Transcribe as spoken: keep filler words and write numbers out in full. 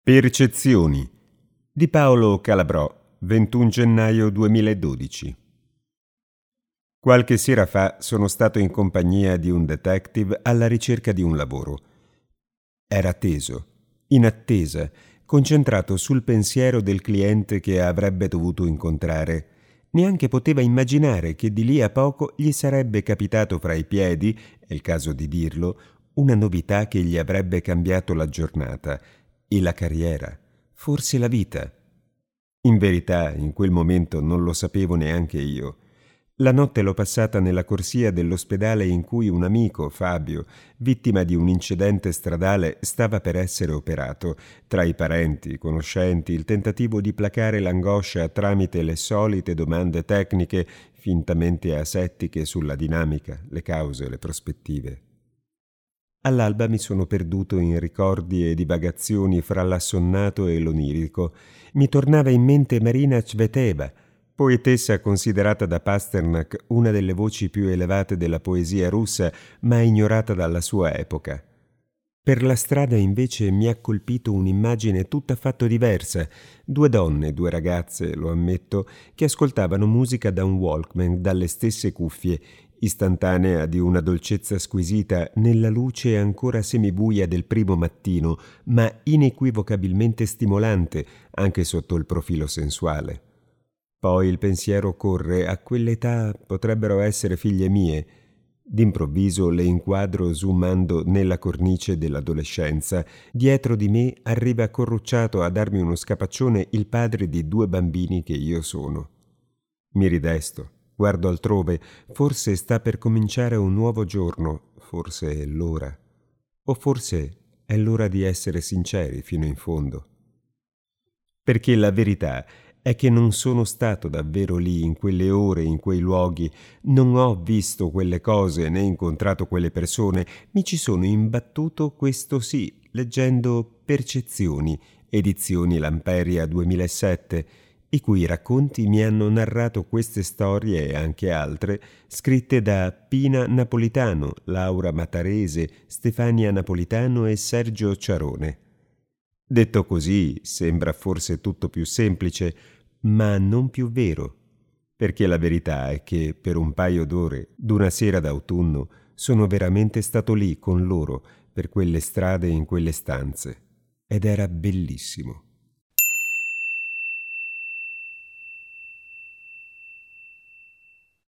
Percezioni di Paolo Calabrò, ventuno gennaio duemiladodici. Qualche sera fa sono stato in compagnia di un detective alla ricerca di un lavoro. Era teso, in attesa, concentrato sul pensiero del cliente che avrebbe dovuto incontrare. Neanche poteva immaginare che di lì a poco gli sarebbe capitato fra i piedi, è il caso di dirlo, una novità che gli avrebbe cambiato la giornata e la carriera, forse la vita. In verità, in quel momento non lo sapevo neanche io. La notte l'ho passata nella corsia dell'ospedale in cui un amico, Fabio, vittima di un incidente stradale, stava per essere operato. Tra i parenti, i conoscenti, il tentativo di placare l'angoscia tramite le solite domande tecniche fintamente asettiche sulla dinamica, le cause, le prospettive. All'alba mi sono perduto in ricordi e divagazioni fra l'assonnato e l'onirico. Mi tornava in mente Marina Cveteva, poetessa considerata da Pasternak una delle voci più elevate della poesia russa, ma ignorata dalla sua epoca. Per la strada invece mi ha colpito un'immagine tutt'affatto diversa, due donne, due ragazze, lo ammetto, che ascoltavano musica da un Walkman, dalle stesse cuffie, istantanea di una dolcezza squisita nella luce ancora semibuia del primo mattino, ma inequivocabilmente stimolante anche sotto il profilo sensuale. Poi il pensiero corre: a quell'età potrebbero essere figlie mie. D'improvviso le inquadro zoomando nella cornice dell'adolescenza. Dietro di me arriva corrucciato a darmi uno scapaccione il padre di due bambini che io sono. Mi ridesto, guardo altrove, forse sta per cominciare un nuovo giorno, forse è l'ora. O forse è l'ora di essere sinceri fino in fondo. Perché la verità è che non sono stato davvero lì in quelle ore, in quei luoghi, non ho visto quelle cose né incontrato quelle persone, mi ci sono imbattuto, questo sì, leggendo Percezioni, edizioni Lamperia duemilasette, i cui racconti mi hanno narrato queste storie e anche altre, scritte da Pina Napolitano, Laura Matarese, Stefania Napolitano e Sergio Ciarone. Detto così sembra forse tutto più semplice, ma non più vero, perché la verità è che per un paio d'ore, d'una sera d'autunno, sono veramente stato lì con loro, per quelle strade e in quelle stanze, ed era bellissimo.